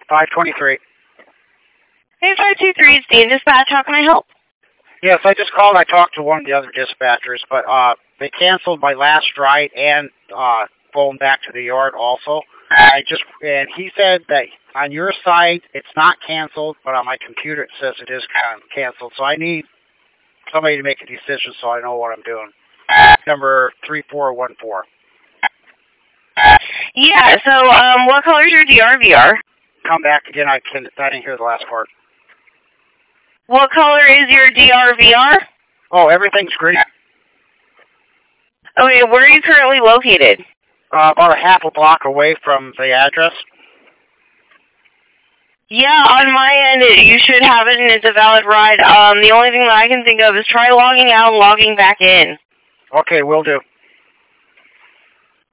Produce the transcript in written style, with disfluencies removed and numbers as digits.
523. Hey, 523, it's Dean Dispatch. How can I help? Yes, I just called. I talked to one of the other dispatchers, but they canceled my last ride and phoned back to the yard also. And he said that on your side it's not canceled, but on my computer it says it is canceled. So I need somebody to make a decision so I know what I'm doing. Number 3414. Yeah. So, what color is your DRVR? Come back again. I didn't hear the last part. What color is your DRVR? Oh, everything's green. Okay, where are you currently located? About a half a block away from the address. Yeah, on my end, you should have it, and it's a valid ride. The only thing that I can think of is try logging out and logging back in. Okay, will do.